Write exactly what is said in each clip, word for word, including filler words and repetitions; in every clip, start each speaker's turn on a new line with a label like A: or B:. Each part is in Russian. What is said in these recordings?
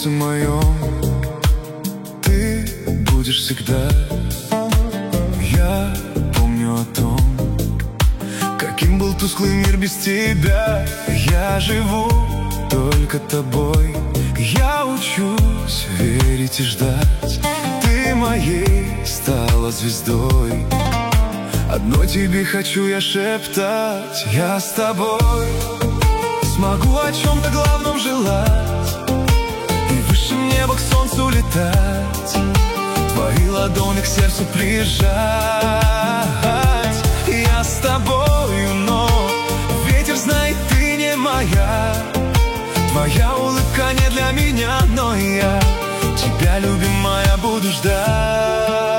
A: сердце моем ты будешь всегда. Я помню о том, каким был тусклый мир без тебя. Я живу только тобой. Я учусь верить и ждать. Ты моей стала звездой. Одной тебе хочу я шептать. Я с тобой смогу о чем-то главном желать и выше неба к солнцу летать, твои ладони к сердцу прижать. Я с тобою, но ветер знает, ты не моя. Твоя улыбка не для меня, но я тебя, любимая, буду ждать.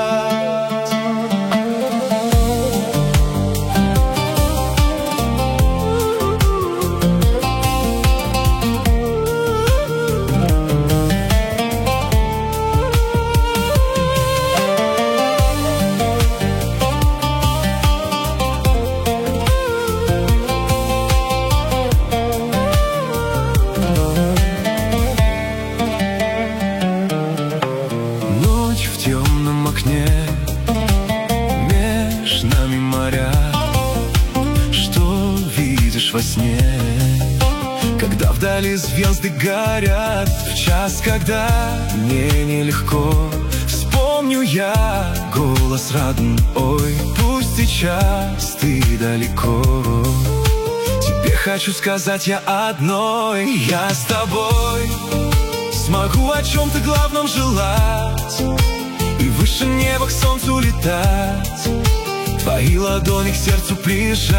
A: Меж нами моря, что видишь во сне, когда вдали звезды горят, в час, когда мне нелегко, вспомню я голос родной. Пусть сейчас ты далеко, тебе хочу сказать я одной. Я с тобой смогу о чем-то главном желать и выше неба к солнцу летать, твои ладони к сердцу прижать.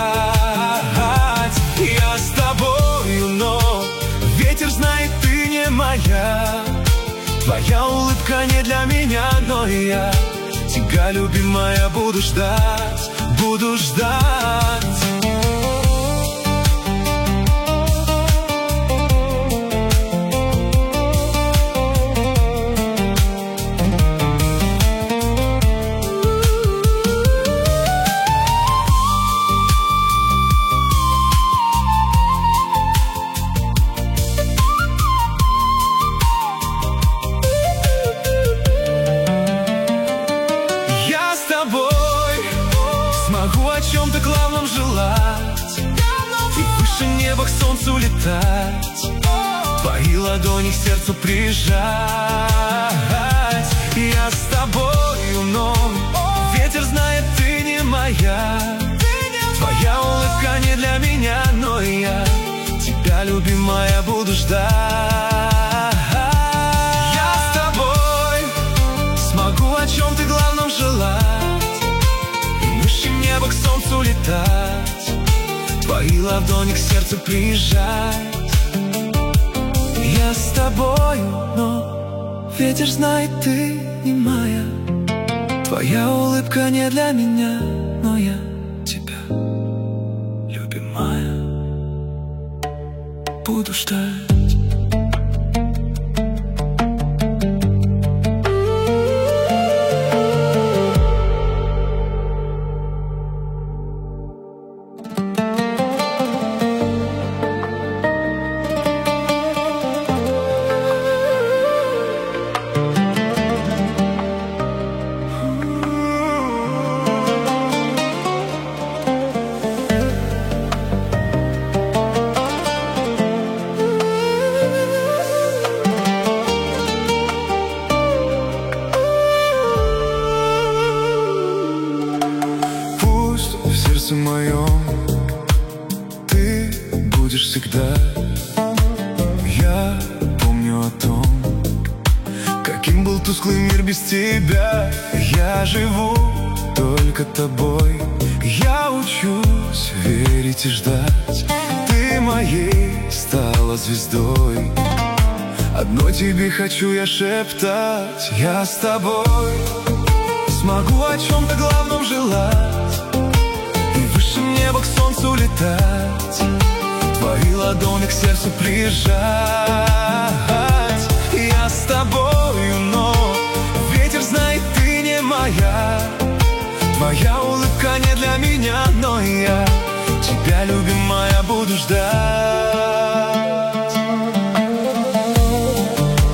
A: Я с тобою, но ветер знает, ты не моя. Твоя улыбка не для меня, но я тебя, любимая, буду ждать, буду ждать. Смогу о чем-то главном желать и выше неба к солнцу летать, твои ладони к сердцу прижать. Я с тобою, но ветер знает, ты не моя. Твоя улыбка не для меня, но я тебя, любимая, буду ждать. Я с тобой смогу о чем-то главном желать, небо к солнцу летать, твои ладони к сердцу прижать. Я с тобою, но ветер знает, ты не моя. Твоя улыбка не для меня, но я тебя, любимая, буду ждать. В моем ты будешь всегда. Я помню о том, каким был тусклый мир без тебя. Я живу только тобой. Я учусь верить и ждать. Ты моей стала звездой. Одной тебе хочу я шептать. Я с тобой смогу о чем-то главном желать и выше неба к солнцу летать, твои ладони к сердцу прижать. Я с тобою, но ветер знает, ты не моя. Твоя улыбка не для меня, но я тебя, любимая, буду ждать.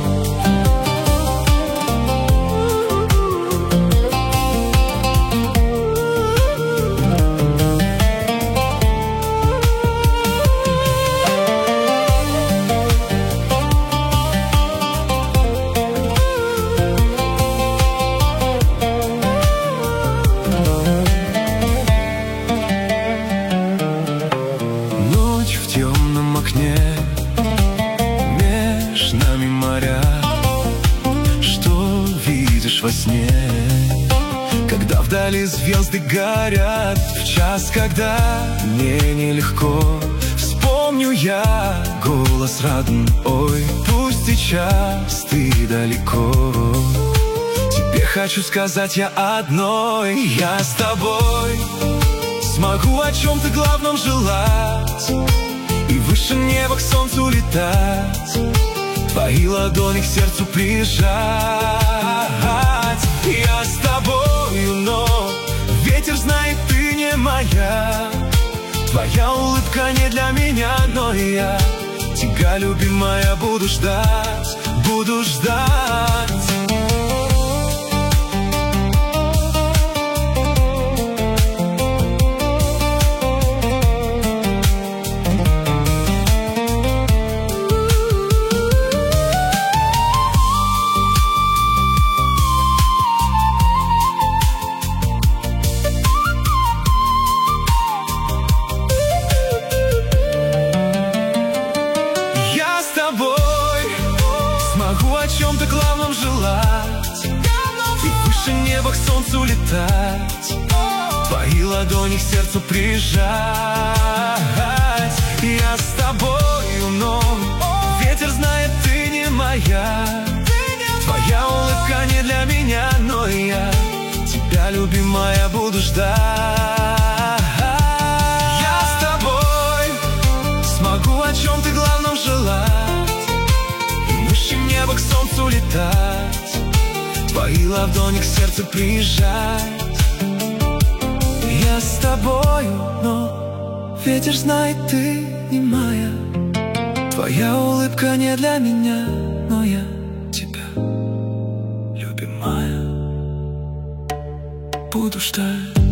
A: моря. Что видишь во сне, когда вдали звезды горят? В час, когда мне нелегко, вспомню я голос родной. Пусть сейчас ты далеко, тебе хочу сказать я одной: я с тобой смогу о чем-то главном желать и выше неба к солнцу летать, твои ладони к сердцу прижать. Я с тобою, но ветер знает, ты не моя. Твоя улыбка не для меня, но я тебя, любимая, буду ждать, буду ждать. Смогу о чем-то главном желать и выше неба к солнцу летать, твои ладони к сердцу прижать. Я с тобою, но ветер знает, ты не моя. Твоя улыбка не для меня, но я тебя, любимая, буду ждать. Я с тобой смогу о чем-то главном желать, небо к солнцу летать, твои ладони к сердцу прижать. Я с тобою, но ветер знает, ты не моя. Твоя улыбка не для меня, но я тебя, любимая, буду ждать.